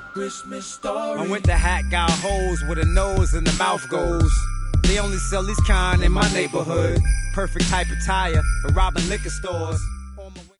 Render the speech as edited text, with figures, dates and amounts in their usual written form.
Christmas story. I'm with the hat got holes where the nose and the mouth goes. They only sell these kind in my neighborhood. Perfect type of tire for robbing liquor stores.